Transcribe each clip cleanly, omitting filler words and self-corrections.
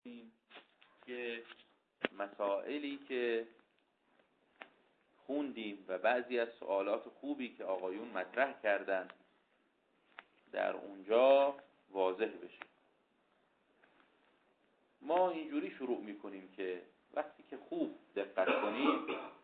که مسائلی که خوندیم و بعضی از سوالات خوبی که آقایون مطرح کردن در اونجا واضح بشه. ما اینجوری شروع میکنیم که وقتی که خوب دقت کنیم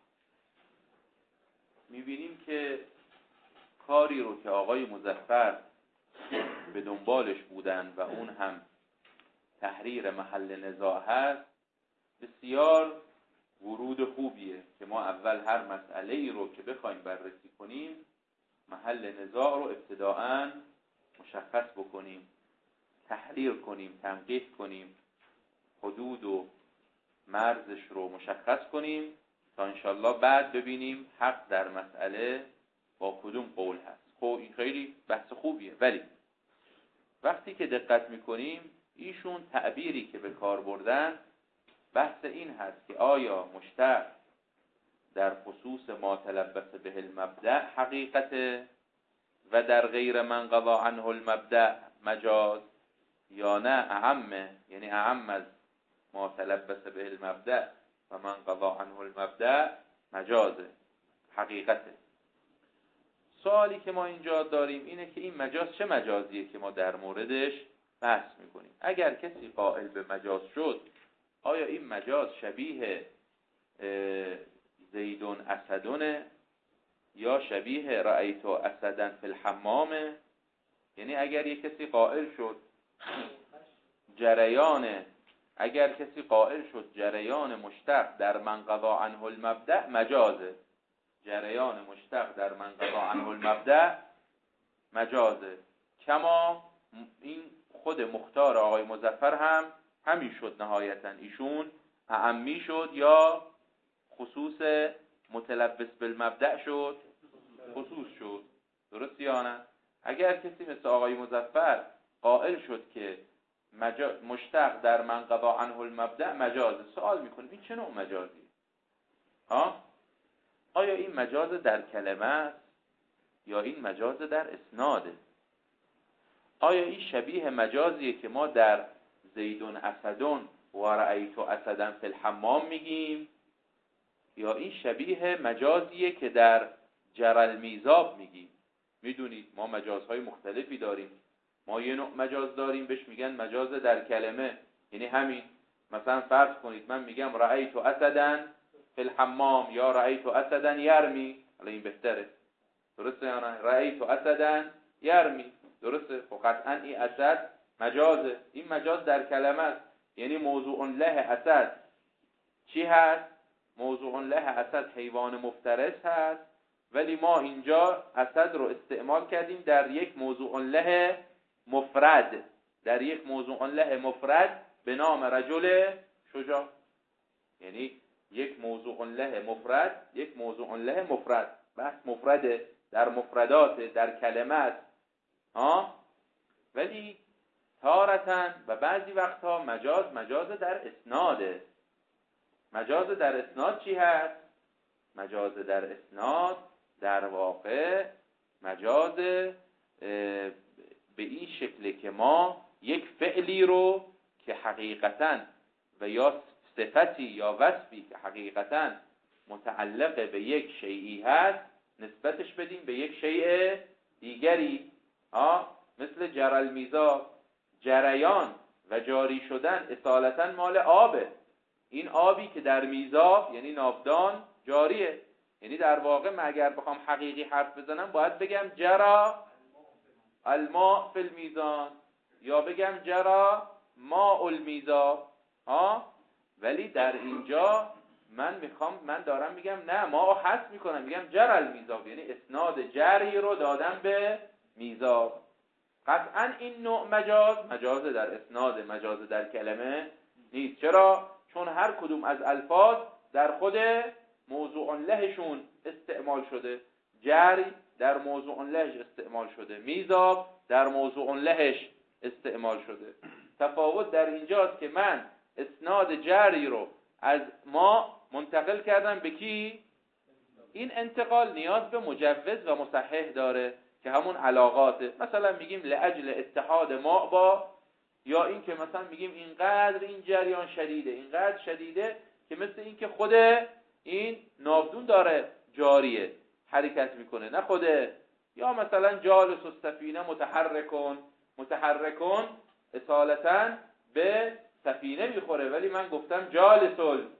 میبینیم که کاری رو که آقای مظفر به دنبالش بودن و اون هم تحریر محل نزاع هست بسیار ورود خوبیه که ما اول هر مسئله ای رو که بخوایم بررسی کنیم محل نزاع رو ابتداءً مشخص بکنیم، تحریر کنیم، تنقیح کنیم، حدود و مرزش رو مشخص کنیم تا انشالله بعد ببینیم حق در مسئله با کدوم قول هست. خب این خیلی بحث خوبیه، ولی وقتی که دقت میکنیم ایشون تعبیری که به کار بردن بحث این هست که آیا مشتق در خصوص ما تلبس به المبدأ حقیقته و در غیر من قضا عنه المبدأ مجاز، یا نه اعمه، یعنی اعم از ما تلبس به المبدأ و من قضا عنه المبدأ مجازه حقیقته. سوالی که ما اینجا داریم اینه که این مجاز چه مجازیه که ما در موردش بحث میکنیم. اگر کسی قائل به مجاز شد، آیا این مجاز شبیه زیدون اسدونه یا شبیه رأیت اسدن فی الحمامه؟ یعنی اگر یک کسی قائل شد جریان مشتق در من قضا عنه المبدأ مجازه، جریان مشتق در من قضا عنه المبدأ مجازه، کما این خود مختار آقای مظفر هم همین شد نهایتا، ایشون اعمی شد یا خصوص متلبس بالمبدأ شد، خصوص شد. درست یا نه؟ اگر کسی مثل آقای مظفر قائل شد که مشتق در من قضا عنه المبدأ مجازه، سوال میکنیم این چه نوع مجازی؟ آیا این مجاز در کلمه است یا این مجاز در اسناده؟ آیا این شبیه مجازیه که ما در زیدون اسدون و رأیت اسدن فی الحمام میگیم، یا این شبیه مجازیه که در جرل میزاب میگیم؟ میدونید ما مجازهای مختلفی داریم. ما یه نوع مجاز داریم بهش میگن مجاز در کلمه، یعنی همین مثلا فرض کنید من میگم رأیت اسدن فی الحمام یا رأیت اسدن یرمی، حالا این بهتره، درسته یا نه؟ رأیت اسدن یرمی، درسته؟ خب قطعا این اسد مجازه. این مجاز در کلمه است، یعنی موضوع له اسد چی هست؟ موضوع له اسد حیوان مفترس هست، ولی ما اینجا اسد رو استعمال کردیم در یک موضوع له مفرد، در یک موضوع له مفرد به نام رجل شجاع، یعنی یک موضوع له مفرد، یک موضوع له مفرد، بحث مفرده، در مفردات، در کلمات، ولی تارتاً و بعضی وقتها مجاز در اسناده. مجاز در اسناد چی هست؟ مجاز در اسناد در واقع مجاز به این شکل که ما یک فعلی رو که حقیقتاً و یا صفتی یا وصفی که حقیقتاً متعلق به یک شیئی هست نسبتش بدیم به یک شیء دیگری، مثل جرل میزاب، جریان و جاری شدن اصالتاً مال آبه. این آبی که در میزاب یعنی ناودان جاریه، یعنی در واقع من اگر بخوام حقیقی حرف بزنم باید بگم جرا الماء فی المیزان یا بگم جرا ماء المیزاب، ولی در اینجا من دارم میگم نه، ما حذف میکنم، میگم جرا المیزاب، یعنی اسناد جری رو دادم به میزاب. قطعا این نوع مجاز در اسناد، مجاز در کلمه نیست. چرا؟ چون هر کدوم از الفاظ در خود موضوع لهشون استعمال شده. جری در موضوع لهش استعمال شده، میزاب در موضوع لهش استعمال شده. تفاوت در اینجاست که من اسناد جری رو از ما منتقل کردم به کی؟ این انتقال نیاز به مجوز و مصحح داره که همون علاقاته. مثلا میگیم لاجل اتحاد ماء با یا این که مثلا میگیم اینقدر این جریان شدیده، اینقدر شدیده که مثل این که خود این ناودون داره جاریه، حرکت میکنه، نه خوده. یا مثلا جالس السفینه متحرکون اصالتا به سفینه میخوره، ولی من گفتم جالس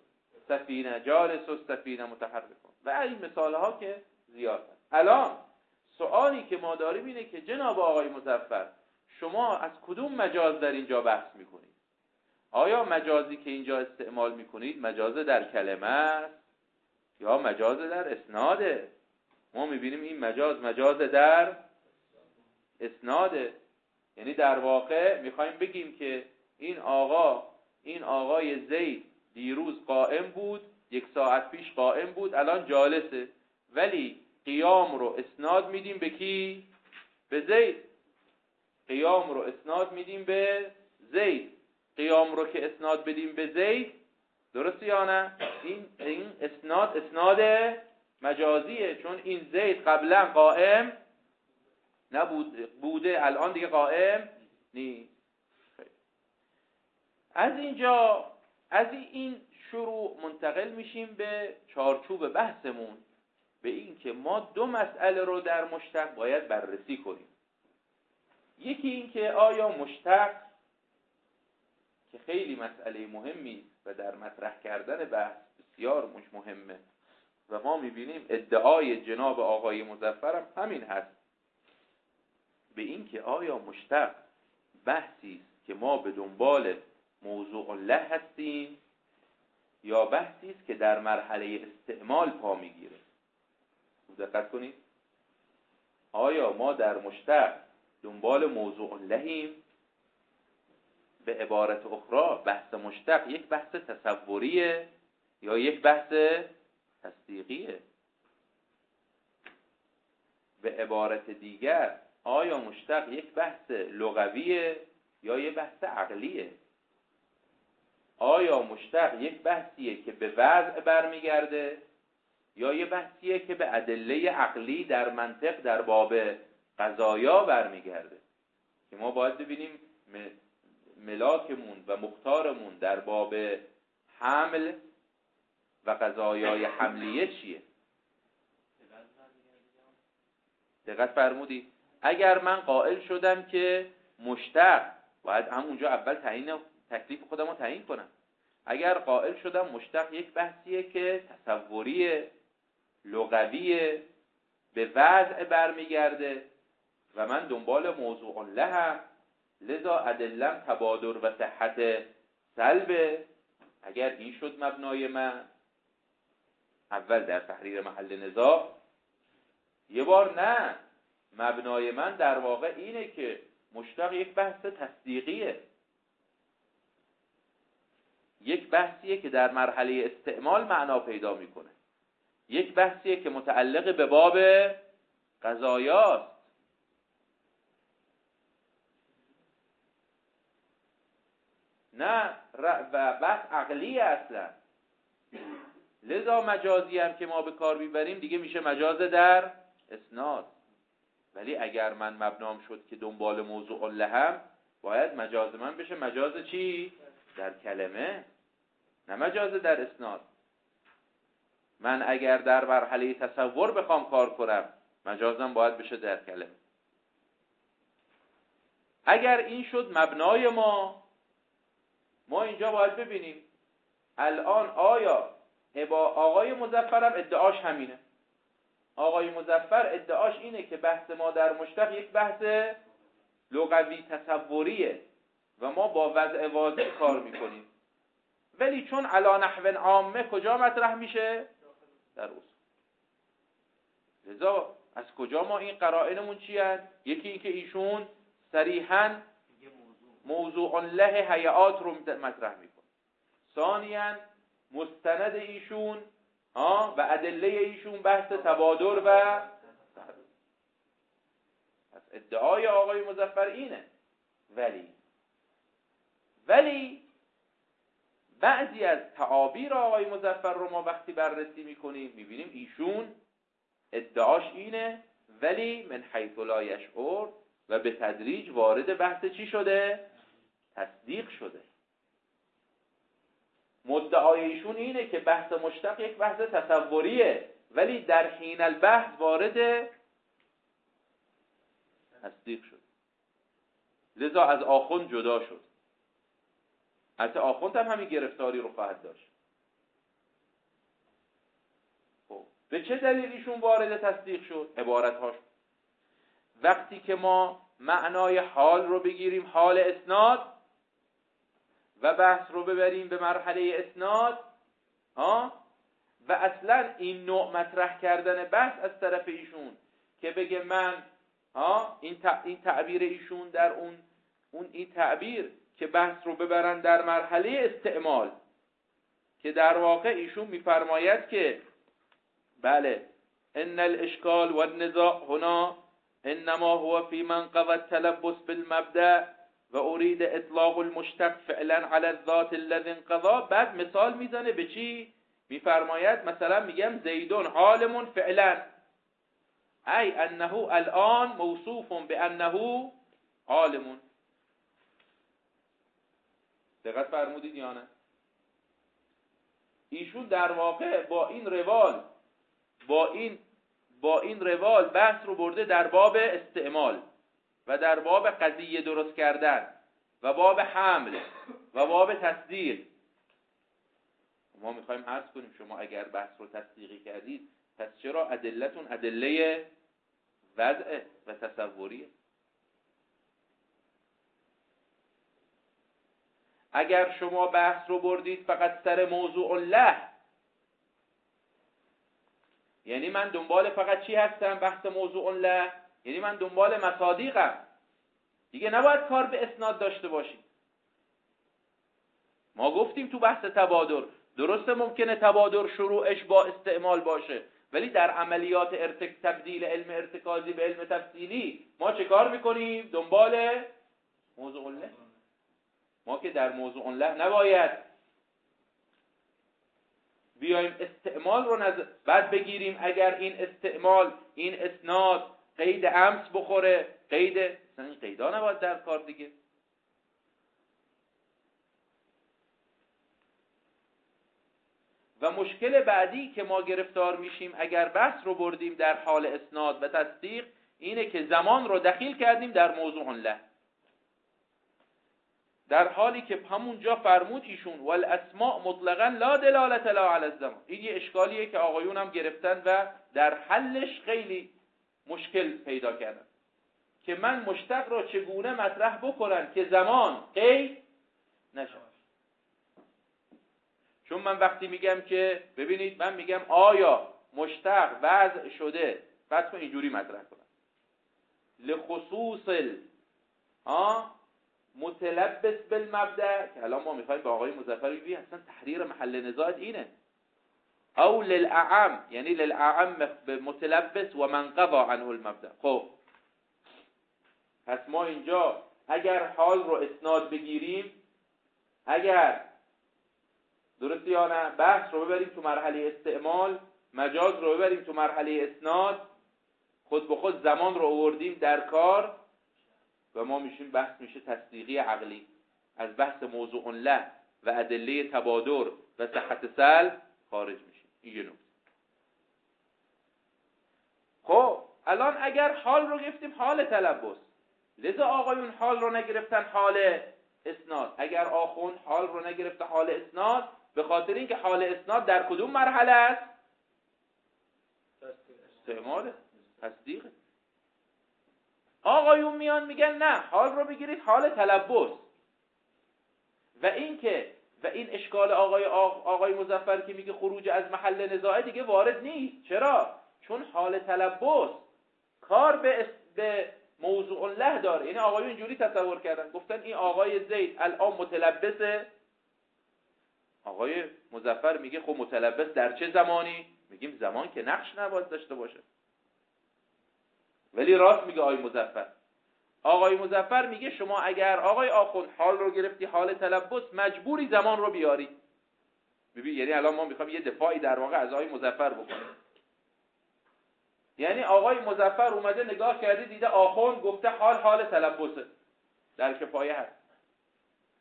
السفینه متحرکون. و این مثال ها که زیاد هست. الان سوالی که ما داریم اینه که جناب آقای مظفر، شما از کدوم مجاز در اینجا بحث میکنید؟ آیا مجازی که اینجا استعمال میکنید مجاز در کلمه است یا مجاز در اسناده؟ ما میبینیم این مجاز در اسناده. یعنی در واقع میخوایم بگیم که این آقای زید دیروز قائم بود، 1 ساعت پیش قائم بود، الان جالسه، ولی قیام رو اسناد میدیم به کی؟ به زید. قیام رو اسناد میدیم به زید. قیام رو که اسناد بدیم به زید، درسته یا نه؟ این اسناد مجازیه، چون این زید قبلا قائم بوده، الان دیگه قائم نیست. از اینجا، از این شروع منتقل میشیم به چارچوب بحثمون، به این که ما 2 مسئله رو در مشتق باید بررسی کنیم. یکی این که آیا مشتق، که خیلی مسئله مهمی و در مطرح کردن بحث بسیار مهمه و ما میبینیم ادعای جناب آقای مظفر هم همین هست، به این که آیا مشتق بحثی است که ما به دنبال موضوع له هستیم یا بحثی است که در مرحله استعمال پا میگیره. دقت کنید، آیا ما در مشتق دنبال موضوع لهیم؟ به عبارت اخرى بحث مشتق یک بحث تصوریه یا یک بحث تصدیقیه؟ به عبارت دیگر آیا مشتق یک بحث لغویه یا یک بحث عقلیه؟ آیا مشتق یک بحثیه که به وضع برمیگرده یا یک بحثیه که به ادله عقلی در منطق در باب قضایا برمیگرده؟ که ما باید ببینیم ملاکمون و مختارمون در باب حمل و قضایای حملیه چیه. دقت فرمودید؟ اگر من قائل شدم که مشتق، باید همونجا اول تکلیف خودم رو تعیین کنم. اگر قائل شدم مشتق یک بحثیه که تصوریه، لغویه، به وضع برمیگرده و من دنبال موضوع لهم، لذا ادلم تبادر و صحت سلبه، اگر این شد مبنای من اول در تحریر محل نزاع، یه بار نه، مبنای من در واقع اینه که مشتق یک بحث تصدیقیه، یک بحثیه که در مرحله استعمال معنا پیدا میکنه، یک بحثیه که متعلق به باب قضایاست. نه و بحث عقلیه اصلا. لذا مجازی هم که ما به کار میبریم دیگه میشه مجاز در اسناد. ولی اگر من مبنام شد که دنبال موضوع لهم، باید مجاز من بشه مجاز چی؟ در کلمه، نه مجاز در اسناد. من اگر در مرحله تصور بخوام کار کنم، مجازم باید بشه در کلمه. اگر این شد مبنای ما اینجا باید ببینیم الان آیا آقای مظفر هم ادعاش همینه. آقای مظفر ادعاش اینه که بحث ما در مشتق یک بحث لغوی تصوریه و ما با وضع واضح کار میکنیم، ولی چون علی نحو عامه کجا مطرح میشه؟ در اصول. لذا از کجا ما این قرائنمون چی هست؟ یکی این که ایشون صریحاً موضوع له هیئات رو مطرح میکنه، ثانیاً مستند ایشون و ادله ایشون بحث تبادر و پس ادعای آقای مظفر اینه. ولی بعضی از تعابیر آقای مظفر رو ما وقتی بررسی میکنیم میبینیم ایشون ادعاش اینه، ولی من حیث لا یشعر و به تدریج وارد بحث چی شده؟ تصدیق شده. مدعای ایشون اینه که بحث مشتق یک بحث تصوریه، ولی در حین البحث وارد تصدیق شد، لذا از آخوند جدا شد. البته آخوند هم همین گرفتاری رو خواهد داشت. خب به چه دلیل ایشون وارد تصدیق شد؟ عبارت‌هاش وقتی که ما معنای حال رو بگیریم، حال اسناد، و بحث رو ببریم به مرحله اسناد، و اصلا این نوع مطرح کردن بحث از طرف ایشون که بگه من این تعبیر ایشون در اون این تعبیر که بحث رو ببرن در مرحله استعمال، که در واقع ایشون میفرماید که بله ان الاشکال والنزاع هنا انما هو في من قضى التلبس بالمبدأ و اريد اطلاق المشتق فعلا على الذات الذي انقضى. بعد مثال میزنه به چی؟ میفرماید مثلا میگم زیدون عالم فعلا، ای انه الان موصوف بانه عالم. دقت فرمودید یا نه؟ ایشون در واقع با این روال بحث رو برده در باب استعمال و در باب قضیه درست کردن و باب حمل و باب تصدیق. ما میخوایم عرض کنیم شما اگر بحث رو تصدیقی کردید، پس چرا ادلتون ادله وضع و تصوریه؟ اگر شما بحث رو بردید فقط سر موضوع له، یعنی من دنبال فقط چی هستم؟ بحث موضوع له، یعنی من دنبال مصادیقم، دیگه نباید کار به اسناد داشته باشیم. ما گفتیم تو بحث تبادر، درسته ممکنه تبادر شروعش با استعمال باشه، ولی در عملیات تبدیل علم ارتکازی به علم تفصیلی ما چه کار میکنیم؟ دنبال موضوع له. ما که در موضوع له نباید بیایم استعمال رو بعد بگیریم اگر این استعمال، این اسناد قید امس بخوره، این قیدا نباید در کار دیگه. و مشکل بعدی که ما گرفتار میشیم اگر بحث رو بردیم در حال اسناد و تصدیق، اینه که زمان رو دخیل کردیم در موضوع له، در حالی که همونجا فرمود ایشون والاسماء مطلقا لا دلالت لا علی الزمان. این یه اشکالیه که آقایون هم گرفتن و در حلش خیلی مشکل پیدا کردن که من مشتق را چگونه مطرح بکنم که زمان قید نشه. چون من وقتی میگم که ببینید، من میگم آیا مشتق وضع شده، بعد اینجوری مطرح کنم لخصوص متلبس بالمبدأ، که الان ما میخوایم با آقای مظفر بگیم اصلا تحریر محل نزاعت اینه، او للأعم، یعنی للأعم متلبس و من قضى عنه المبدأ. خب پس ما اینجا اگر حال رو اسناد بگیریم، اگر درسته یا نه، بحث رو ببریم تو مرحله استعمال، مجاز رو ببریم تو مرحله اسناد، خود به خود زمان رو آوردیم در کار و ما میشیم بحث میشه تصدیقی عقلی، از بحث موضوع له و ادله تبادر و صحت سلب خارج میشیم. این یه نکته. خب الان اگر حال رو گرفتیم حال تلبس، لذا آقایون حال رو نگرفتن حال اسناد. اگر آخوند حال رو نگرفته حال اسناد، به خاطر اینکه حال اسناد در کدوم مرحله است؟ استعمال، تصدیق. آقایون میان میگن نه، حال رو بگیرید حال تلبس. و این اشکال آقای مظفر که میگه خروج از محل نزاع دیگه وارد نیست. چرا؟ چون حال تلبس کار به موضوع له داره. یعنی آقایون اینجوری تصور کردن، گفتن این آقای زید الان متلبسه. آقای مظفر میگه خب متلبس در چه زمانی؟ میگیم زمان که نقش نباید داشته باشه. ولی راست میگه آقای مظفر. آقای مظفر میگه شما اگر آقای آخوند حال رو گرفتی حال تلبس، مجبوری زمان رو بیاری. ببین، یعنی الان ما میخوام یه دفاعی در واقع از آقای مظفر بکنیم. یعنی آقای مظفر اومده نگاه کرده دیده آخوند گفته حال تلبسه، در کفایه هست.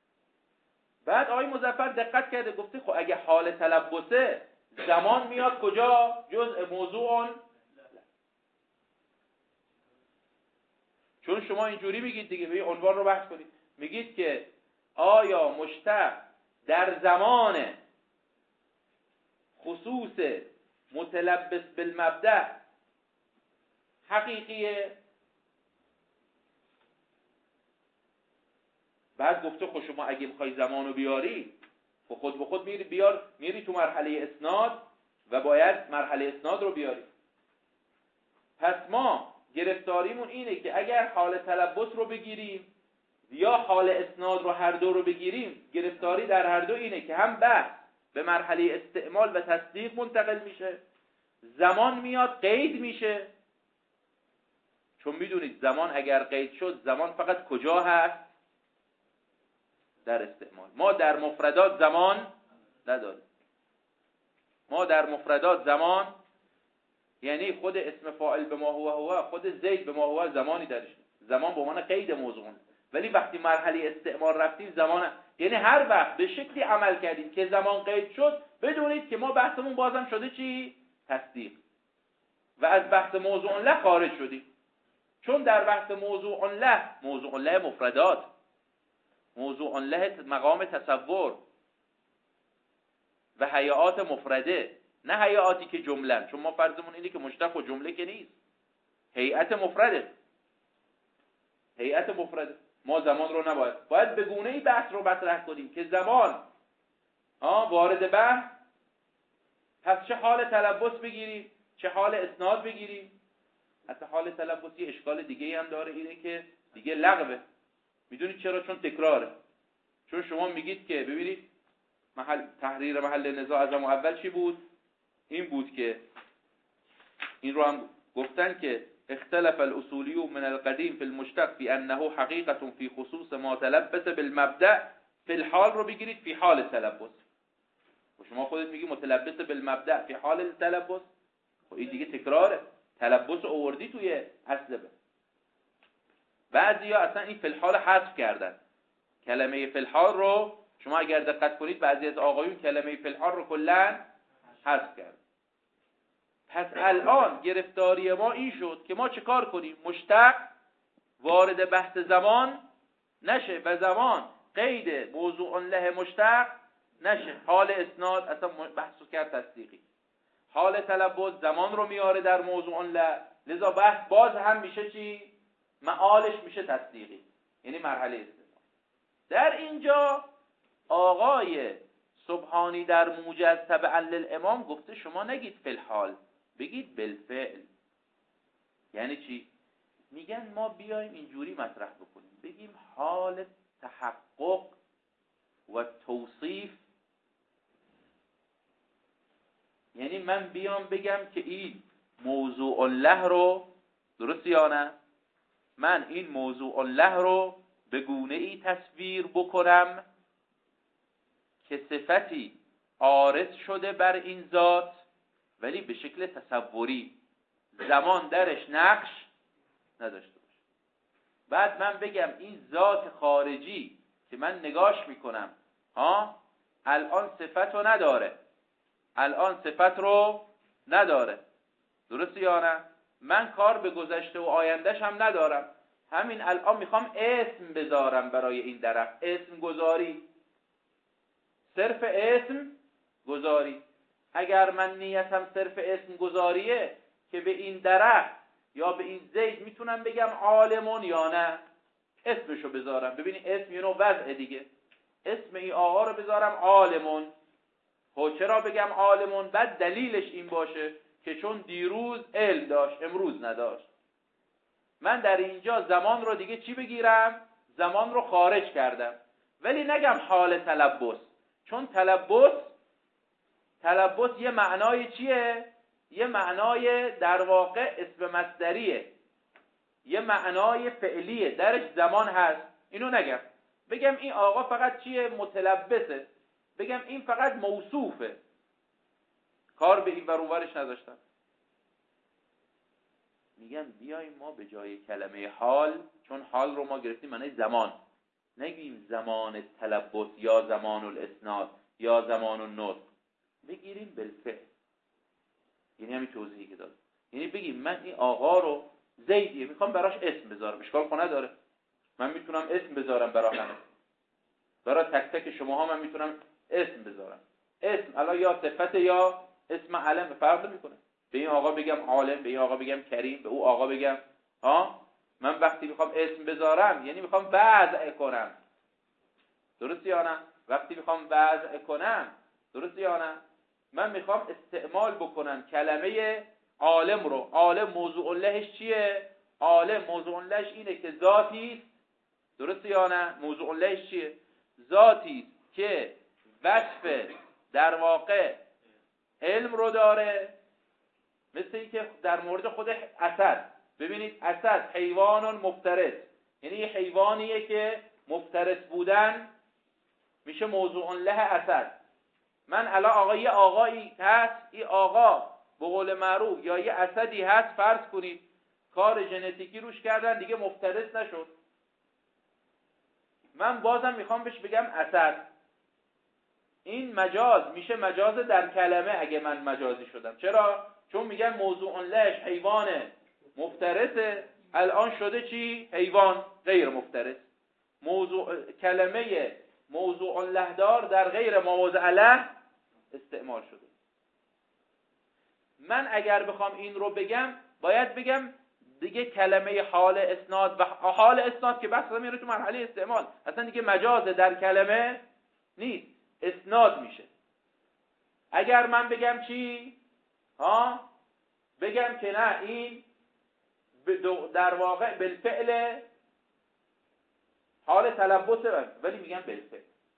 بعد آقای مظفر دقت کرده گفته خب اگه حال تلبسه زمان میاد کجا؟ جزء موضوع. چون شما اینجوری میگید دیگه، به عنوان رو بحث کنید، میگید که آیا مشتق در زمان خصوص متلبس بالمبدأ حقیقیه؟ بعد گفته خب شما اگه بخوای زمانو بیاری خود به خود میری تو مرحله اسناد و باید مرحله اسناد رو بیاری. پس ما گرفتاریمون اینه که اگر حال تلبس رو بگیریم یا حال اسناد رو هر دو رو بگیریم، گرفتاری در هر دو اینه که هم بحث به مرحله استعمال و تصدیق منتقل میشه، زمان میاد قید میشه. چون میدونید زمان اگر قید شد، زمان فقط کجا هست؟ در استعمال. ما در مفردات زمان نداریم. ما در مفردات زمان یعنی خود اسم فاعل به ما هو، خود زید به ما هو زمانی درش نیست. زمان به عنوان قید موضوع. ولی وقتی مرحله استعمال رفتیم زمان، یعنی هر وقت به شکلی عمل کردیم که زمان قید شد، بدونید که ما بحثمون بازم شده چی؟ تصدیق. و از بحث موضوع له خارج شدیم. چون در بحث موضوع له مفردات، موضوع له مقام تصور و هیئات مفرده، نه هیئاتی که جمله. چون ما فرضمون اینه که مشتق و جمله که نیست، هیئت مفرده. ما زمان رو باید به گونه‌ای بحث رو مطرح کنیم که زمان وارد بحث، پس چه حال تلبس بگیریم چه حال اسناد بگیریم. حتی حال تلبس یه اشکال دیگه هم داره، اینه که دیگه لغوه. میدونید چرا؟ چون تکراره. چون شما میگید که ببینید تحریر محل نزاع از اول چی بود؟ این بود که این رو هم گفتن که اختلف الاصولی من القدیم فی المشتق فی انه حقیقت فی خصوص ما تلبس بالمبدأ. فی الحال رو بگیرید فی حال تلبس. و شما خودت میگی متلبس بالمبدأ فی حال تلبس. خب این دیگه تکراره. تلبس آوردی توی اصل. بعضیا اصلا این فی الحال حذف کردن. کلمه فی الحال رو شما اگر دقت کنید بعضی از آقایون کلمه فی الحال رو کلا حذف کردن. پس الان گرفتاری ما این شد که ما چه کار کنیم؟ مشتق وارد بحث زمان نشه و زمان قید موضوع له مشتق نشه. حال اسناد اصلا بحثو کرد تصدیقی. حال تلبس زمان رو میاره در موضوع له، لذا بحث باز هم میشه چی؟ معالش میشه تصدیقی، یعنی مرحله استعمال. در اینجا آقای سبحانی در موجز تبعا للامام گفته شما نگید فی الحال، بگید بالفعل. یعنی چی؟ میگن ما بیایم اینجوری مطرح بکنیم، بگیم حال تحقق و توصیف. یعنی من بیام بگم که این موضوع له رو، درست یا نه؟ من این موضوع له رو به گونه ای تصویر بکنم که صفتی عارض شده بر این ذات، ولی به شکل تصوری، زمان درش نقش نداشته باشه. بعد من بگم این ذات خارجی که من نگاش میکنم الان صفت رو نداره، الان صفت رو نداره، درست یا نه؟ من کار به گذشته و آیندهش هم ندارم، همین الان میخوام اسم بذارم برای این درخت. اسم گذاری، صرف اسم گذاری. اگر من نیتم صرف اسم گذاریه که به این درخت یا به این زید میتونم بگم عالمون یا نه، اسمشو بذارم. ببینید اسم یه نوع وضع دیگه. اسم این آقا رو بذارم عالمون. چرا بگم عالمون؟ بعد دلیلش این باشه که چون دیروز علم داشت امروز نداشت. من در اینجا زمان رو دیگه چی بگیرم؟ زمان رو خارج کردم، ولی نگم حال تلبس. چون تلبس یه معنای چیه؟ یه معنای در واقع اسم مصدریه، یه معنای فعلیه، درش زمان هست. اینو نگم، بگم این آقا فقط چیه؟ متلبسه. بگم این فقط موصوفه، کار به این ورورش نداشتم. میگم بیایم ما به جای کلمه حال، چون حال رو ما گرفتیم معنی زمان، نگیم زمان تلبس یا زمان الاسناد یا زمان النطق، بگیریم بالفعل. یعنی همین توضیحی که داد، یعنی بگیم من این آقا رو زیدیه میخوام براش اسم بذارم، اشکال خب نداره، من میتونم اسم بذارم برای همه، برای تک تک شماها من میتونم اسم بذارم. اسم الان یا صفت یا اسم علم فرق نمیکنه. به این آقا بگم عالم، به این آقا بگم کریم، به او آقا بگم من وقتی میخوام اسم بذارم یعنی میخوام وضع کنم، درست یا نه؟ وقتی میخوام وضع کنم، درست یا نه؟ من میخوام استعمال بکنم کلمه عالم رو. عالم موضوع لهش چیه؟ عالم موضوع لهش اینه که ذاتی است، درست یا نه؟ موضوع لهش چیه؟ ذاتی است که وصف در واقع علم رو داره، مثل این که در مورد خود اسد، ببینید اسد حیوان مفترس، یعنی یه حیوانیه که مفترس بودن میشه موضوع له اسد. من الان یه آقایی هست، این آقا به قول معروف یا یه اسدی هست، فرض کنید کار ژنتیکی روش کردن دیگه مفترس نشد، من بازم میخوام بهش بگم اسد. این مجاز میشه مجاز در کلمه اگه من مجازی شدم. چرا؟ چون میگن موضوع لهش حیوان مفترسه، الان شده چی؟ حیوان غیر مفترس. کلمه موضوع لهدار در غیر مواضع له استعمال شده. من اگر بخوام این رو بگم باید بگم دیگه کلمه حال اسناد و حال اسناد که بحث میره تو مرحله استعمال، اصلا دیگه مجاز در کلمه نیست، اسناد میشه. اگر من بگم چی؟ بگم که نه این در واقع بالفعل حال تلبس، ولی میگم بالفعل.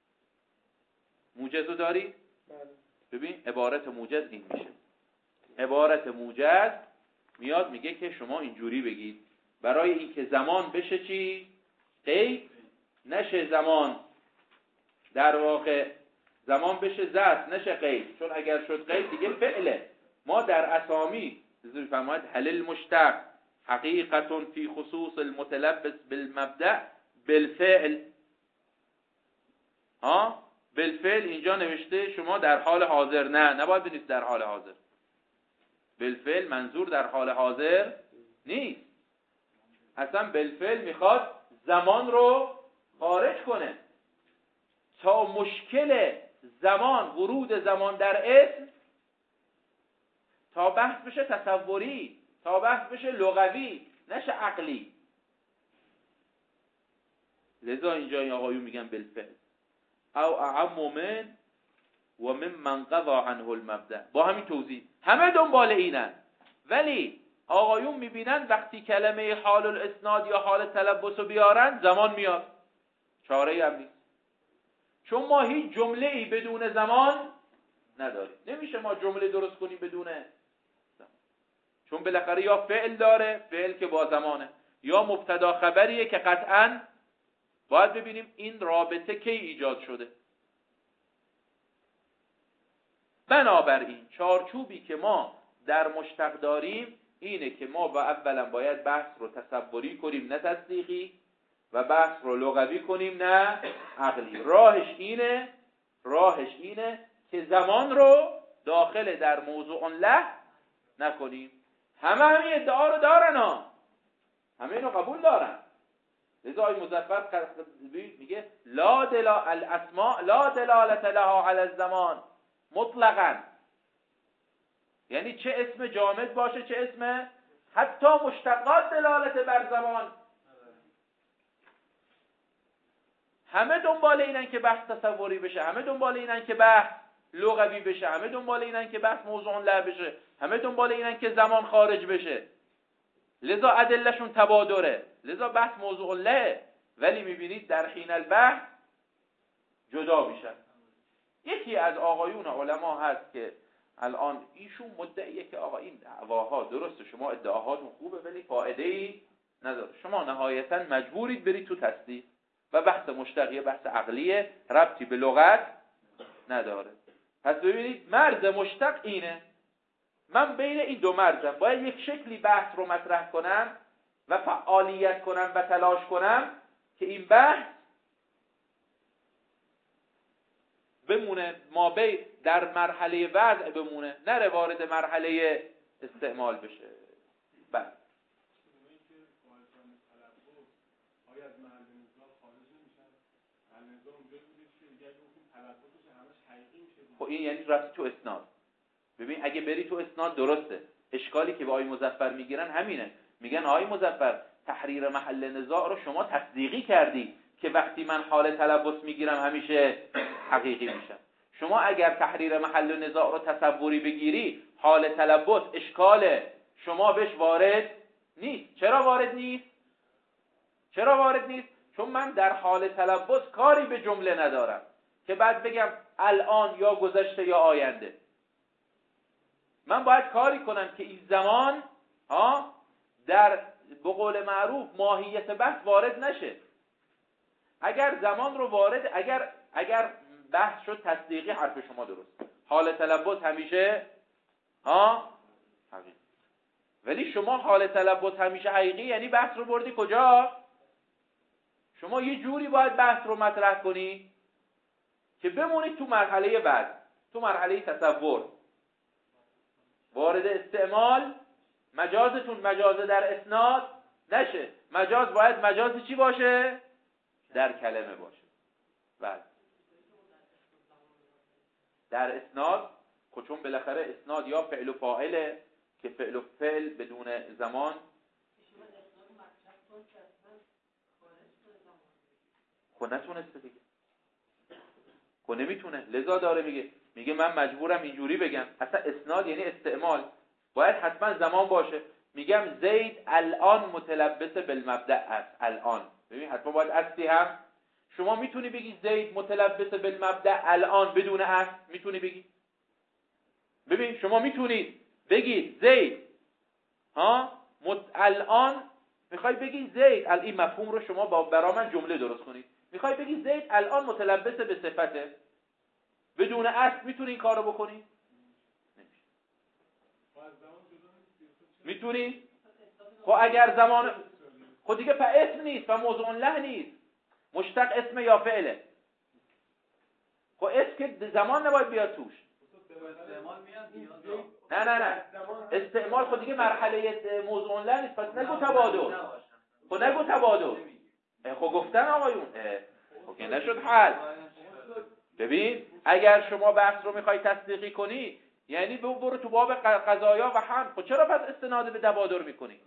موجزو داری؟ ببین عبارت موجز این میشه. عبارت موجز میاد میگه که شما اینجوری بگید برای اینکه زمان بشه چی؟ قید نشه، زمان در واقع زمان بشه ظرف نشه قید، چون اگر شد قید دیگه فعله. ما در اسامی فرماید هل المشتق حقیقت فی خصوص المتلبس بالمبدأ بالفعل. بالفعل اینجا نوشته، شما در حال حاضر نباید بنویسید در حال حاضر. بالفعل منظور در حال حاضر نیست، اصلا بالفعل میخواد زمان رو خارج کنه. تا مشکل زمان، ورود زمان در اسم، تا بحث بشه تصوری، تا بحث بشه لغوی نشه عقلی. لذا اینجا این آقایون میگن بالفعل او اعم من و من قضا عنه المبدأ. با همین توضیح همه دنبال اینن، ولی آقایون میبینن وقتی کلمه حال الاسناد یا حال تلبس رو بیارن زمان میاد، چاره‌ای هم نیست. چون ما هیچ جمله ای بدون زمان نداریم، نمیشه ما جمله درست کنیم بدون زمان، چون بالاخره یا فعل داره، فعل که با زمانه، یا مبتدا خبریه که قطعاً باید ببینیم این رابطه کی ایجاد شده. بنابراین چارچوبی که ما در مشتق داریم اینه که ما اولا باید بحث رو تصوری کنیم نه تصدیقی، و بحث رو لغوی کنیم نه عقلی. راهش اینه که زمان رو داخل در موضوع له نکنیم. همین ادعا رو دارن همه اینو قبول دارن. لذا آقای مظفر میگه الاسماء لا دلالت لها علی الزمان مطلقاً، یعنی چه اسم جامد باشه چه اسم، حتی مشتقات دلالت بر زمان. همه دنبال اینن که بحث تصوری بشه، همه دنبال اینن که بحث لغوی بشه، همه دنبال اینن که بحث موضوع له بشه، همه دنبال اینن که زمان خارج بشه. لذا ادلهشون تبادره، لذا بحث موضوع له، ولی میبینید در حین البحث جدا میشن. یکی از آقایون علما هست که الان ایشون مدعیه که آقا این دعواها درسته، شما ادعاهاتون خوبه ولی فایده‌ای نداره، شما نهایتا مجبورید برید تو تصدیق، و بحث مشتقیه، بحث عقلیه، ربطی به لغت نداره. پس ببینید مرز مشتق اینه، من بین این دو مرزم باید یک شکلی بحث رو مطرح کنم و فعالیت کنم و تلاش کنم که این بحث بمونه، مابعد در مرحله وضع بمونه، نره وارد مرحله استعمال بشه. بله خب این یعنی رفتی تو اسناد. ببین اگه بری تو اسناد درسته، اشکالی که به آقای مظفر میگیرن همینه، میگن آقای مظفر تحریر محل نزاع رو شما تصدیقی کردی که وقتی من حال تلبس میگیرم همیشه حقیقی میشم. شما اگر تحریر محل نزاع رو تصوری بگیری، حال تلبس اشکال شما بهش وارد نیست. چرا وارد نیست؟ چرا وارد نیست؟ چون من در حال تلبس کاری به جمله ندارم که بعد بگم الان یا گذشته یا آینده. من باید کاری کنم که این زمان در به قول معروف ماهیت بحث وارد نشه. اگر زمان رو وارد، اگر بحث شد تصدیقی، حرف شما درست، حال تلبس همیشه حقیقی. ولی شما حال تلبس همیشه حقیقی یعنی بحث رو بردی کجا؟ شما یه جوری باید بحث رو مطرح کنی که بمونید تو مرحله بعد، تو مرحله تصور. وارد استعمال مجازتون مجاز در اسناد نشه. مجاز باید مجاز چی باشه؟ در کلمه باشه. بله در اسناد، چون بالاخره اسناد یا فعل و فاعله که فعل و فعل بدون زمان خب نتونسته دیگه، خب نمیتونه، لذا داره میگه من مجبورم اینجوری بگم. اصلا اسناد یعنی استعمال، باید حتما زمان باشه. میگم زید الان متلبس بالمبدأ است. الان ببین حتما باید اصلی هم. شما میتونی بگی زید متلبس بالمبدأ الان بدون اصل؟ میتونی بگی؟ ببین شما میتونید بگید زید الان میخوای بگی زید این مفهوم رو شما برا من جمله درست کنید. میخوای بگی زید الان متلبس به صفته بدون اصل، میتونی این کارو بکنی؟ نمیشه. میتونی؟ خب اگر زمان خب دیگه اسم نیست و موضوع له نیست، مشتق اسم یا فعله. خب اسم که زمان نباید بیاد توش. نه استعمال خود دیگه مرحله موضوع له نیست، پس نگو تبادل. خب نگو تبادل. خب گفتن آقایون خب که نشد حل. ببین اگر شما بحث رو میخوای تصدیقی کنی یعنی برو تو باب قضایا و هم. خب چرا پس استناد به تبادر میکنی؟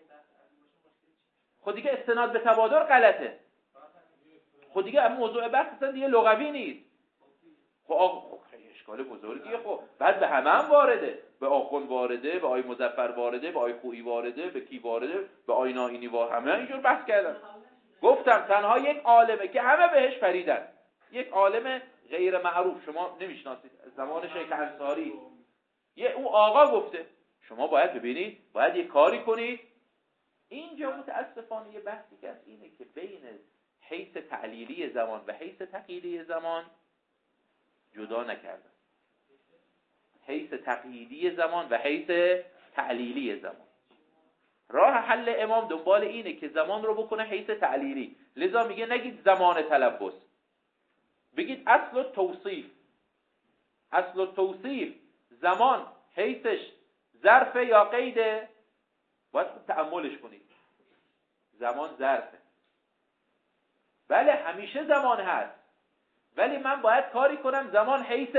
خب دیگه استناد به تبادر غلطه. خب دیگه موضوع بحث اصلا دیگه لغوی نیست. خب اشکال بزرگیه. خب بعد به همه هم وارده، به آخوند وارده، به آی مظفر وارده، به آی خویی وارده، به کی وارده، به آی ناینی وارده، همه اینجور بحث کردن. گفتم تنها یک عالمه که همه بهش پریدن، یک عالم غیر معروف شما نمیشناسید، زمان شیخ انصاری، اون آقا گفته. شما باید ببینید، باید یک کاری کنید. اینجا متاسفانه یه بحثی که از اینه که بین حیث تعلیلی زمان و حیث تقییدی زمان جدا نکردن. حیث تقییدی زمان و حیث تعلیلی زمان. راه حل امام دنبال اینه که زمان رو بکنه حیث تعلیلی. لذا میگه نگید زمان تلبس، بگید اصل التوصیف. اصل التوصیف زمان حیثش ظرف یا قیده؟ باید تأملش کنید. زمان ظرفه، بله همیشه زمان هست، ولی من باید کاری کنم زمان حیث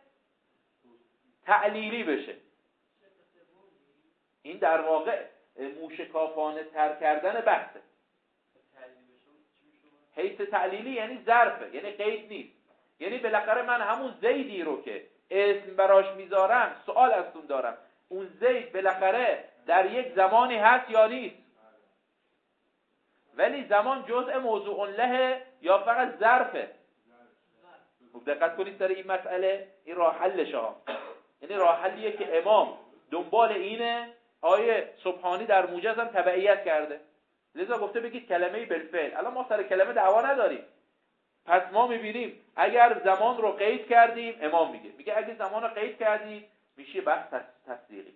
تعلیلی بشه. این در واقع موشکافانه تر کردن بحثه. حیث تعلیلی یعنی ظرفه، یعنی قید نیست. یعنی بالاخره من همون زیدی رو که اسم براش میذارم سوال ازتون دارم، اون زید بالاخره در یک زمانی هست یا نیست؟ ولی زمان جزء موضوع له یا فقط ظرفه؟ دقت کنید سر این مسئله. این راه حلشه ها، یعنی راه حلیه که امام دنبال اینه. آیه سبحانی در موجز هم تبعیت کرده، لذا گفته بگید کلمه بالفعل. الان ما سر کلمه دعوا نداریم. پس ما میبینیم اگر زمان رو قید کردیم، امام میگه اگر زمان رو قید کردیم میشه بحث تصدیقی.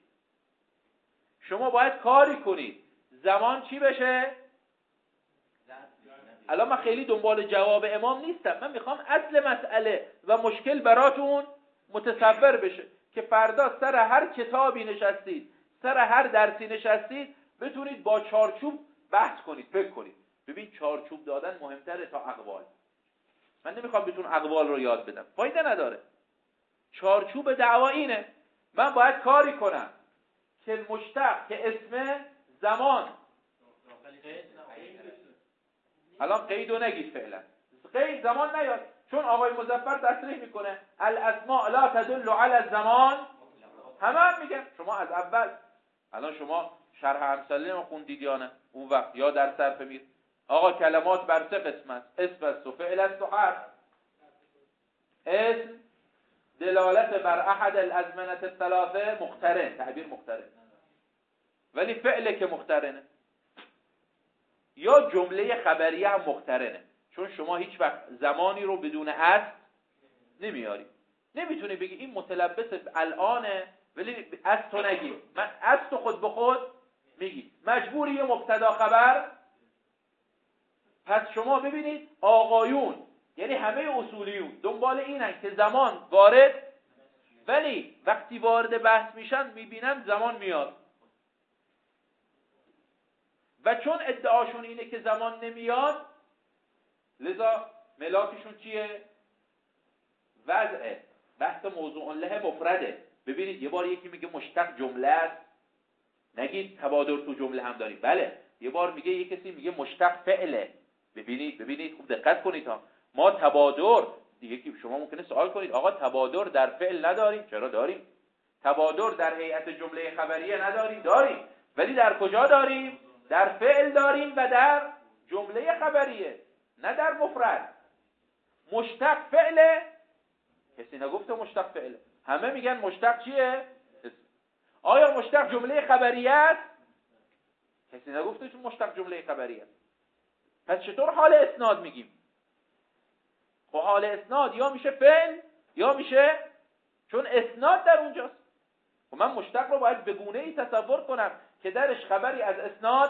شما باید کاری کنید زمان چی بشه؟ الان من خیلی دنبال جواب امام نیستم، من میخوام اصل مسئله و مشکل براتون متصور بشه که فردا سر هر کتابی نشستید، سر هر درسی نشستید، بتونید با چارچوب بحث کنید، فکر کنید. ببین چارچوب دادن مهمتره تا اقوال. من نمیخوام بهتون اقوال رو یاد بدم، فایده نداره. چارچوب دعوا اینه، من باید کاری کنم که مشتق که اسم زمان، الان قیدو نگید فعلا، قید زمان نیاد، چون آقای مظفر تصریح میکنه الاسماء لا تدل علی الزمان. همه میگن شما از اول، الان شما شرح امثله رو خوندید یا نه؟ اون وقت یا در صرف میر آقا کلمات بر سه قسم است: اسم است و فعل است و حرف. اسم دلالت بر احد الازمنه الثلاثه مقترن، تعبیر مقترن، ولی فعل که مقترنه. یا جمله خبریه هم مقترنه، چون شما هیچ وقت زمانی رو بدون اصل نمیاری. نمیتونی بگی این متلبس الانه ولی اصل تو نگی، من اصل تو خود به خود میگی، مجبوری یه مبتدا خبر. پس شما ببینید آقایون، یعنی همه اصولیون دنبال اینن که زمان وارد، ولی وقتی وارد بحث میشن میبینن زمان میاد، و چون ادعاشون اینه که زمان نمیاد، لذا ملاکشون چیه؟ وضعه. بحث موضوع له مفرده. ببینید یه بار یکی میگه مشتق جمله است، نگید تبادر تو جمله هم داریم. بله، یه بار میگه یه کسی میگه مشتق فعله. ببینید خوب دقت کنید ها، ما تبادر دیگه که شما ممکنه سوال کنید آقا تبادر در فعل نداریم؟ چرا داریم. تبادر در هیئت جمله خبریه نداریم؟ داریم، ولی در کجا داریم؟ در فعل داریم و در جمله خبریه، نه در مفرد. مشتق فعله؟ کسی نگفته مشتق فعله، همه میگن مشتق چیه؟ آیا مشتق جمله خبریه است؟ کسی نگفته چون مشتق جمله خبریه است. پس چطور حال اسناد میگیم؟ خب حال اسناد یا میشه فعل یا میشه، چون اسناد در اونجاست. خب من مشتق رو باید به گونه‌ای تصور کنم که درش خبری از اسناد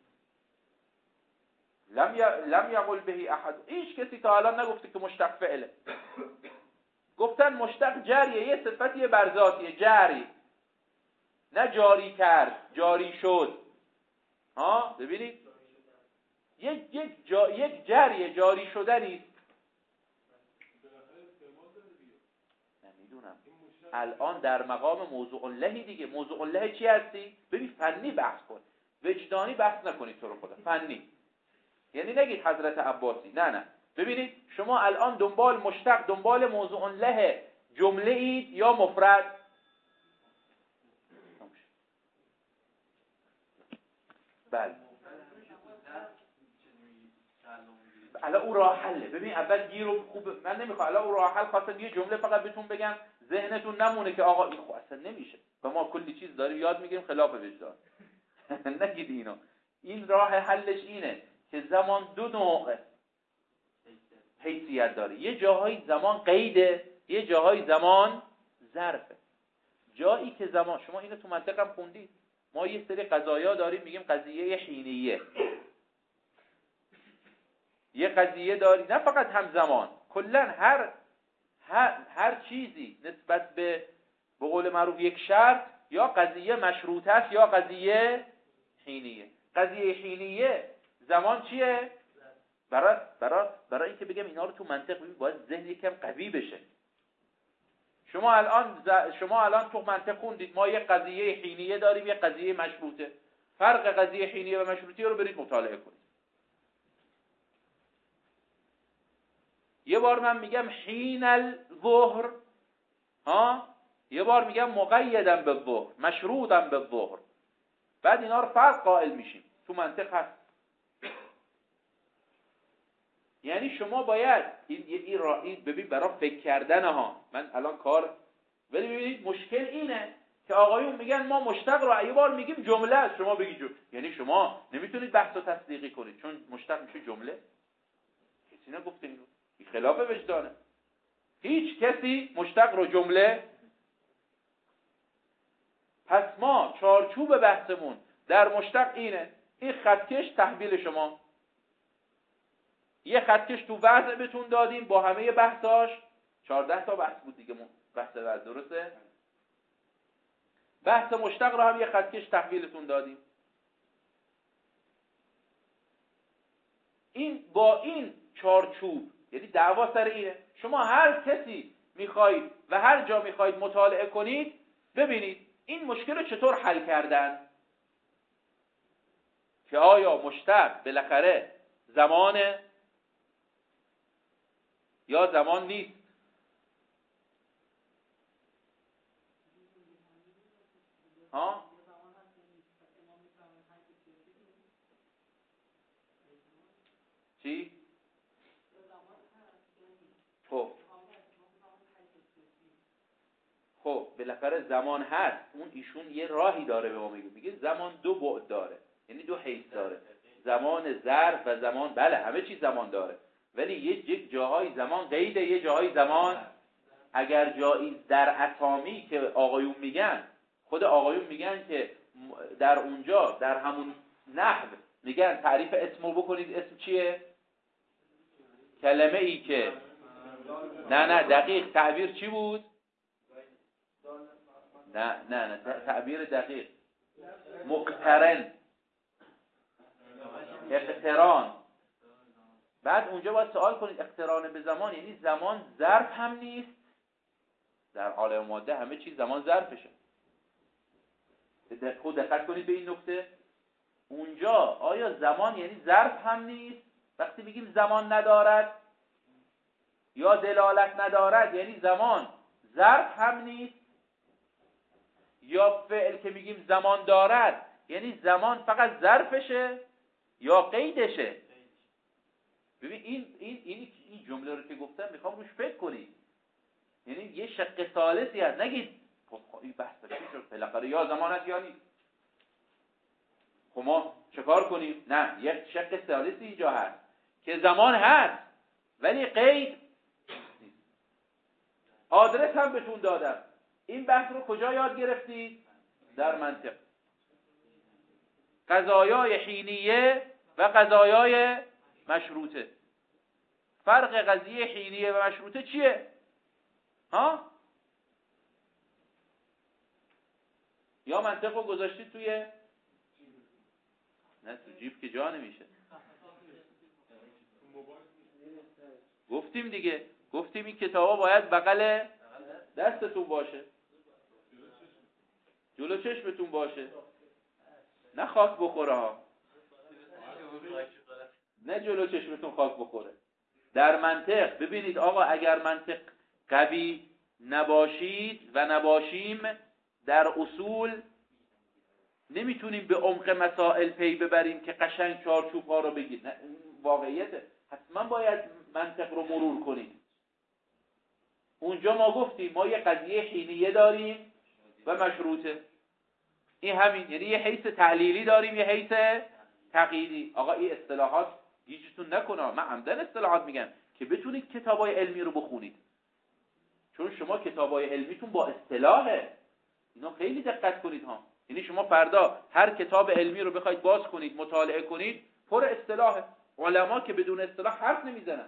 لم یقل بهی احد. هیچ کسی تا الان نگفته که مشتق فعله. گفتن مشتق جریه، یه صفتیه بر ذاتیه، جری، نه جاری کرد، جاری شد. ها ببینید یک جریه، جاری شدنی. نمیدونم الان در مقام موضوع لهی دیگه. موضوع له چی هستی؟ ببین فنی بحث کن، وجدانی بحث نکنید تو رو خدا، فنی. یعنی نگید حضرت عباسی، نه. ببینید شما الان دنبال مشتق، دنبال موضوع له جمله اید یا مفرد؟ بله الان او راه حله. ببین اول گیرو خوب، من نمیخوام الان او راه حل خواستم یه جمله فقط بهتون بگم ذهنتون نمونه که آقا این خب اصلا نمیشه و ما کلی چیز داریم یاد میگیریم خلاف وجدان. نگید اینو. این راه حلش اینه که زمان دو نوع حیثیت داره. یه جاهای زمان قیده، یه جاهای زمان ظرفه. جایی که زمان، شما اینو تو منطق هم خوندید، ما یه سری قضایا داریم میگیم قضیه حینیه. یه قضیه داری نه فقط همزمان، کلا هر چیزی نسبت به قول معروف یک شرط یا قضیه مشروط است یا قضیه حینیه. قضیه حینیه زمان چیه؟ برای اینکه بگم اینا رو تو منطق ببین باید ذهن یکم قوی بشه. شما الان تو منطق خوندید ما یه قضیه حینیه داریم یه قضیه مشروطه. فرق قضیه حینیه و مشروطیه رو برید مطالعه کنید. یه بار من میگم حین الظهر، یه بار میگم مقیدم بالظهر، مشروطم بالظهر. بعد اینا رو فرق قائل میشیم. تو منطق هست. یعنی شما باید این ببین برای فکر کردن ها. من الان کار، ولی ببینید مشکل اینه که آقایون میگن ما مشتق رو یه بار میگیم جمله است، شما بگید جمله. یعنی شما نمیتونید بحث رو تصدیقی کنید چون مشتق میشه جمله. کسی نگفته اینو، این خلاف وجدانه. هیچ کسی مشتق رو جمله. پس ما چارچوب بحثمون در مشتق اینه. این خطکش تحویل شما. یه خطکش تو وضع بهتون دادیم با همه بحثاش. 14 تا بحث بود دیگه، بحث وضع، درسته؟ بحث مشتق رو هم یه خطکش تحویلتون دادیم. این با این چارچوب، یعنی دعوا سر اینه، شما هر کسی میخواید و هر جا میخواید مطالعه کنید ببینید این مشکل رو چطور حل کردن، که آیا مشتق بالاخره زمانه یا زمان نیست. ها؟ چی؟ خب بالاخره زمان هست. اون ایشون یه راهی داره به ما میگه زمان دو بعد داره، یعنی دو حیث داره، زمان ظرف و زمان، بله همه چیز زمان داره، ولی یه جاهای زمان قیده، یه جاهای زمان اگر جایی در اسامی که آقایون میگن، خود آقایون میگن که در اونجا در همون نحو میگن تعریف اسمو بکنید، اسم چیه؟ کلمه ای که نه دقیق تعبیر چی بود؟ نه تعبیر دقیق مقترن، اقتران. بعد اونجا باید سوال کنید اقتران به زمان یعنی زمان ظرف هم نیست؟ در عالم ماده همه چیز زمان ظرفشه. خود دقت کنید به این نکته. اونجا آیا زمان یعنی ظرف هم نیست؟ وقتی میگیم زمان ندارد یا دلالت ندارد یعنی زمان ظرف هم نیست؟ یا فعل که میگیم زمان دارد یعنی زمان فقط ظرفشه یا قیدشه؟ ببین این جمله رو که گفتم میخوام روش فکر کنید. یعنی یه شق ثالثی هست، نگید این بحث چی شد بالاخره یا زمان هست یا نیست، خب ما چه کار کنیم؟ نه، یه شق ثالثی اینجا هست که زمان هست ولی قید نیست. آدرس هم بهتون دادم. این بحث رو کجا یاد گرفتید؟ در منطق. قضایای حینیه و قضایای مشروطه. فرق قضیه حینیه و مشروطه چیه؟ ها؟ یا منطق رو گذاشتید توی، نه تو جیب که جا نمیشه. گفتیم دیگه، گفتیم این کتابا باید بغل دستتون باشه، جلو چشمتون باشه، نه خاک بخوره ها، نه جلو چشمتون خاک بخوره. در منطق ببینید آقا، اگر منطق قوی نباشید و نباشیم در اصول نمیتونیم به عمق مسائل پی ببریم که قشنگ چارچوب ها رو بگید. نه، واقعیته. حتما باید منطق رو مرور کنیم. اونجا ما گفتیم ما یه قضیه حینیه داریم و مشروطه. این همین، یعنی یه حیث تعلیلی داریم یه حیث تقییدی. آقا این اصطلاحات گیجتون نکنه، من عمدن اصطلاحات میگم که بتونید کتابای علمی رو بخونید، چون شما کتابای علمیتون با اصطلاحه. اینا خیلی دقت کنید ها. یعنی شما فردا هر کتاب علمی رو بخواید باز کنید مطالعه کنید پر اصطلاحه. علما که بدون اصطلاح حرف نمیزنن،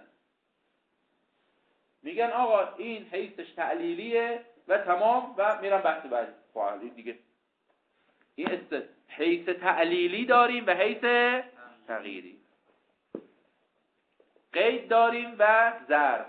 میگن آقا این حیثش تعلیلیه و تمام و میرم بحث بعدی. خب دیگه این حیث تعلیلی داریم و حیث تغییری، قید داریم و ظرف.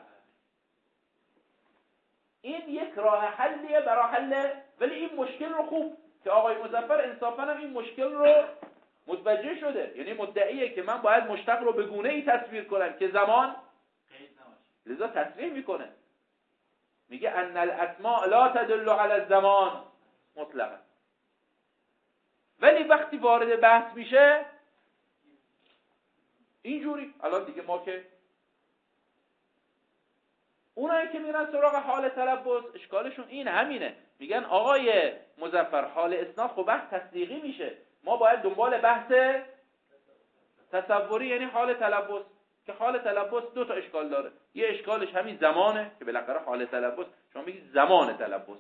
این یک راه حلیه برای حل، ولی این مشکل رو خوب که آقای مظفر انصافاً هم این مشکل رو متوجه شده. یعنی مدعیه که من باید مشتق رو به گونه‌ای تصویر کنم که زمان قید نباشه. لذا تصریح میکنه، میگه ان الاسماء لا تدل علی الزمان مطلقا. ولی وقتی وارد بحث میشه اینجوری، الان دیگه ما که اونایی که میرن سراغ حال تلبس اشکالشون این همینه. میگن آقای مظفر حال اسناد خب بحث تصدیقی میشه، ما باید دنبال بحث تصوری یعنی حال تلبس، که حال تلبس دو تا اشکال داره. یه اشکالش همین زمانه که بالاخره حال تلبس شما میگید زمان تلبس،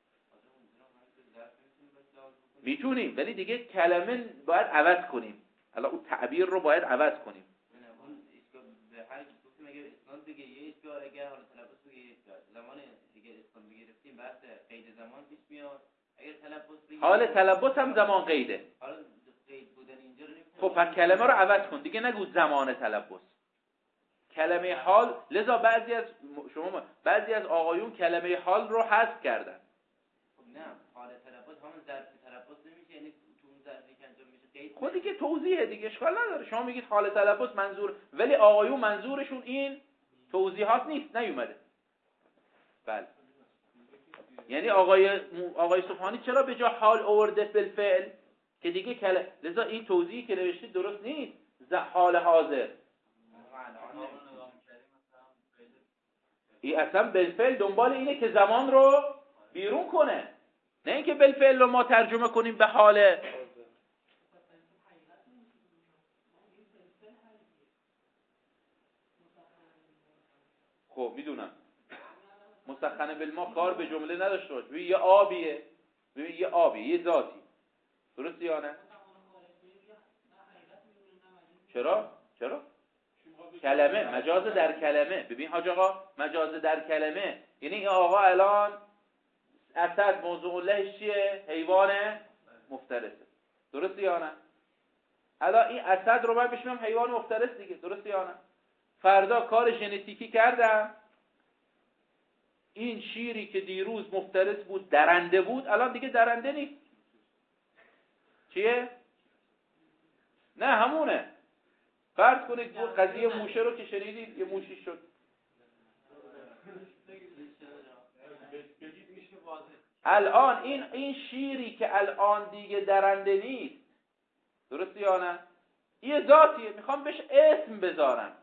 میتونیم ولی دیگه کلمه باید عوض کنیم. حالا اون تعبیر رو باید عوض کنیم. به هر گفتیم اگر اسناد بگه یه اشکار، اگر حالا تلفظ بگه یه اشکار. زمان اگر اسناد بگیرفتیم بحث قید زمان پیش میاد. اگر تلفظ بگه حال تلبس هم زمان قیده. حالا قید بودن اینجا رو نمی‌تونیم. خب پس کلمه رو عوض کن دیگه، نگو زمان تلبس. کلمه حال، لذا بعضی از آقایون کلمه حال رو حذف کردن. خب نه، حال تلفظ همون ظرف تلفظ نمیشه، یعنی تو اون ظرفی که انجام میشه قید. خود دیگه توضیحه دیگه، اشکال نداره. شما میگید حال تلفظ منظور، ولی آقایون منظورشون این توضیحات نیست، نیومده. بله. یعنی آقای سبحانی چرا به جا حال آورده بالفعل که دیگه لذا این توضیحی که نوشته درست نیست. حال حاضر این اصلا بالفعل دنبال اینه که زمان رو بیرون کنه، نه اینکه بالفعل رو ما ترجمه کنیم به حال. خب میدونم مسخن بالما کار به جمله نداشته باشه. ببین یه آبیه، ببین یه آبیه، یه ذاتی، درسته یا نه؟ چرا؟ کلمه، مجاز در کلمه. ببین حاج آقا، مجاز در کلمه یعنی این آقا الان اسد موضوع لهش چیه؟ حیوان مفترسه، درسته یا نه؟ الان این اسد رو من بشمم حیوان مفترس دیگه، درسته یا نه؟ فردا کار ژنتیکی کردم، این شیری که دیروز مفترس بود درنده بود الان دیگه درنده نیست. چیه؟ نه همونه. فرض کنید قضیه موشه رو که شنیدید، یه موشی شد. الان این شیری که الان دیگه درنده نیست، درسته یا نه؟ یه ذاتیه، میخوام بهش اسم بذارم.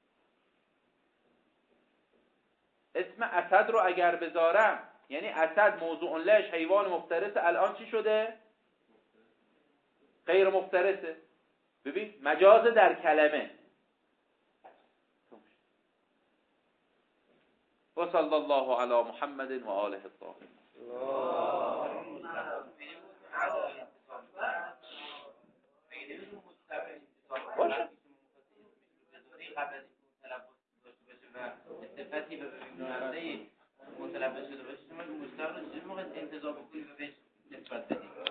اسم اسد رو اگر بذارم یعنی اسد موضوع لهش حیوان مفترسه، الان چی شده؟ غیر مفترسه. ببین مجاز در کلمه. و صلی الله علی محمد و آله الطاهرین. باشه صفتی به متلفظ شده باشه، شما مستقل چه موقع انتزاع بکنید و بهش نسبت بدید.